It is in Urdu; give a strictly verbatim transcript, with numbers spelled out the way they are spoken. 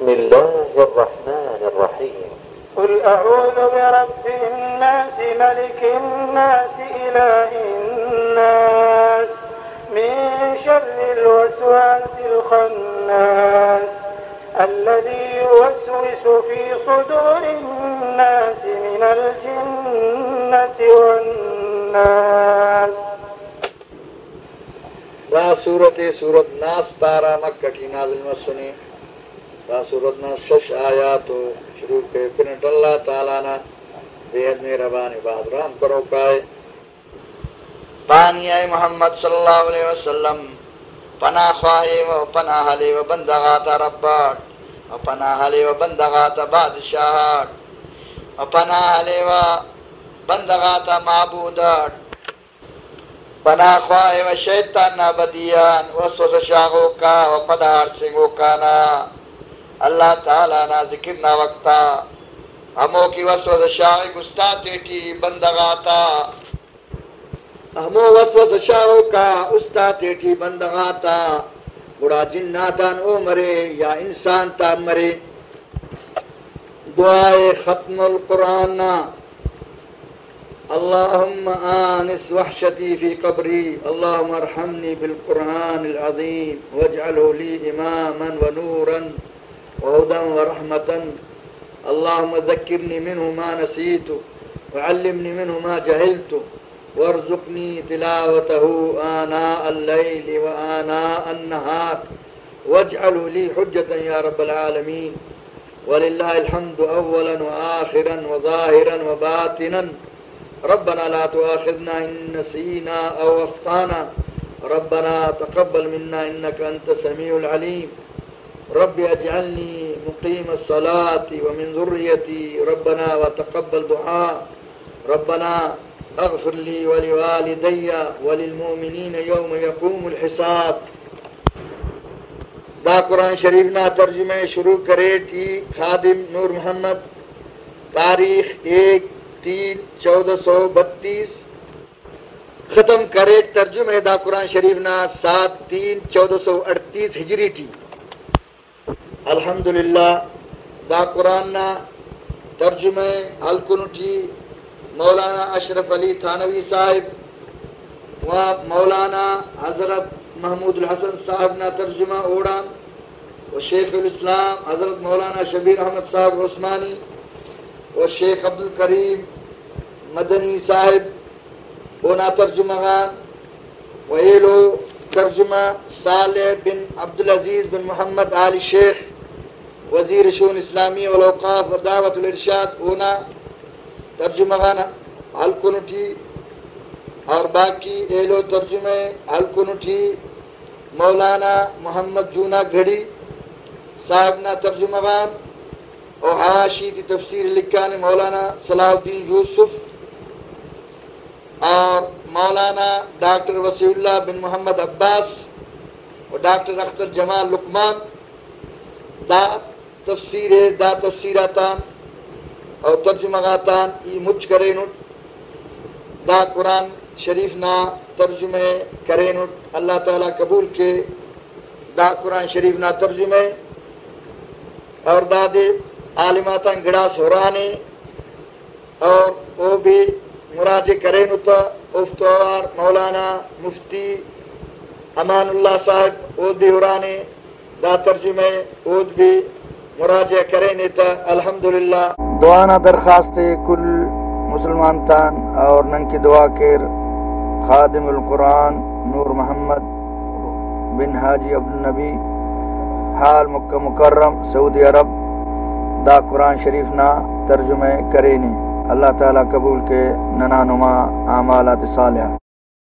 بسم الله الرحمن الرحيم قل أعوذ برب الناس ملك الناس إله الناس من شر الوسواس الخناس الذي يوسوس في صدور الناس من الجنة والناس. دا سورت سورت ناس پارا مکہ کی نازل مسنی دا سورت ناس شش آیاتو شروع کے پنٹ اللہ تعالیٰ نا بےحد مہربان عباد رحم کرو کائے پانی اے محمد صلی اللہ علیہ وسلم پناہ خواہے و پناہ لے و بندغاتا رباٹ و پناہ لے و بندغاتا بادشاہات و پناہ لے و بندغاتا معبودات پناہ خواہ و شیطان نابدیان وسوس شاغو کا و پدار سنگو کا نا اللہ تعالیٰ نا ذکر نا وقتا ہمو کی وسوس شاغ گستا تیٹی بندغاتا ہمو وسوس شاغو کا استا تیٹی بندغاتا بڑا جناتان او مرے یا انسان تا مرے. دعائے ختم القرآن نا اللهم آنس وحشتي في قبري اللهم ارحمني بالقرآن العظيم واجعله لي إماما ونورا وهدى ورحمة اللهم ذكرني منه ما نسيت وعلمني منه ما جهلت وارزقني تلاوته آناء الليل وآناء النهار واجعله لي حجة يا رب العالمين ولله الحمد أولا وآخرا وظاهرا وباطنا. ربنا لا تؤاخذنا إن نسينا أو أخطأنا ربنا تقبل منا إنك أنت السميع العليم. رب اجعلني مقيم الصلاة ومن ذريتي ربنا وتقبل دعاء ربنا اغفر لي ولوالدي وللمؤمنين يوم يقوم الحساب. دا قرآن شریف نا ترجمہ شروع کرے تھی خادم نور محمد تاریخ ایک تین چودہ سو بتیس ختم کرے ترجمہ دا قرآن شریف نا سات تین چودہ سو اڑتیس ہجری تھی. الحمدللہ دا قرآن نا ترجمہ حلقن تھی مولانا اشرف علی تھانوی صاحب و مولانا حضرت محمود الحسن صاحب نا ترجمہ اوڑان و شیخ الاسلام حضرت مولانا شبیر احمد صاحب عثمانی و شیخ عبدالکریم مدنی صاحب اونا ترجمہ غان و ایلو ترجمہ صالح بن عبدالعزیز بن محمد آل شیخ وزیر شؤون اسلامی والاوقاف و دعوت الارشاد اونا ترجمہ غان حلقنٹھی اور باقی ایلو ترجمہ حلقنٹھی مولانا محمد جونا گھڑی صاحب نا ترجمہ غان اور حواشی کی تفسیر لکھا نے مولانا صلاح الدین یوسف اور مولانا ڈاکٹر وسیع اللہ بن محمد عباس اور ڈاکٹر اختر جمال لقمان دا تفسیر دا تفسیراتان اور ترجمہ غاتان ای مجھ کرے نٹ دا قرآن شریف نا ترجمہ کرے نٹ اللہ تعالیٰ قبول کے دا قرآن شریف نا ترجمہ اور دادے عالماتاں گڑا سورانے اور وہ بھی مراجع کریں نتا افتوار مولانا مفتی امان اللہ صاحب اود بھی ہرانے دا ترجمہ اود بھی مراجع کریں نتا. الحمدللہ دعانا درخواست کل مسلمان تان اور نن کی دعا کر خادم القرآن نور محمد بن حاجی عبدالنبی حال مکہ مکرم سعودی عرب دا قرآن شریف نا ترجمہ کرے نی اللہ تعالیٰ قبول کے ننا نما اعمالات صالحہ.